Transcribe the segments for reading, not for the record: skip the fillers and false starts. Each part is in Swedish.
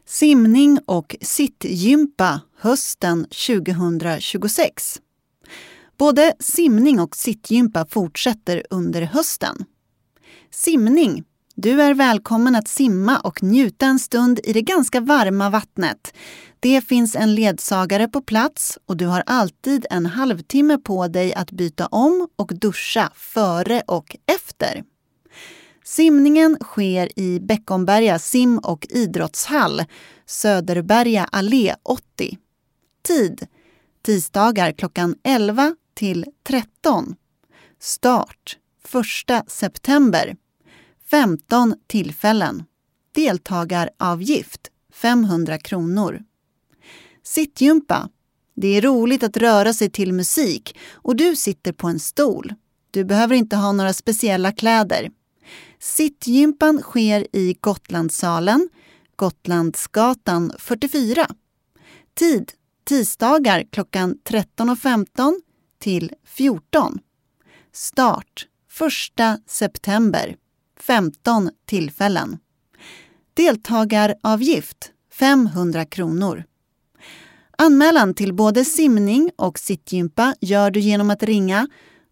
Simning och sittgympa hösten 2026. Både simning och sittgympa fortsätter under hösten. Simning. Du är välkommen att simma och njuta en stund i det ganska varma vattnet. Det finns en ledsagare på plats och du har alltid en halvtimme på dig att byta om och duscha före och efter. Simningen sker i Beckomberga sim- och idrottshall, Söderberga allé 80. Tid: tisdagar klockan 11 till 13. Start: 1 september. 15 tillfällen. Deltagaravgift: 500 kronor. Sittgympa. Det är roligt att röra sig till musik och du sitter på en stol. Du behöver inte ha några speciella kläder. Sittgympan sker i Gotlandssalen, Gotlandsgatan 44. Tid: tisdagar klockan 13.15 till 14. Start: 1 september. 15 tillfällen. Deltagaravgift: 500 kronor. Anmälan till både simning och sittgympa gör du genom att ringa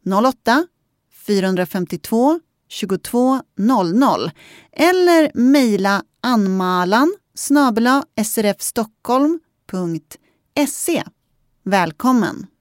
08-452 22 00 eller mejla anmalan@srfstockholm.se. Välkommen!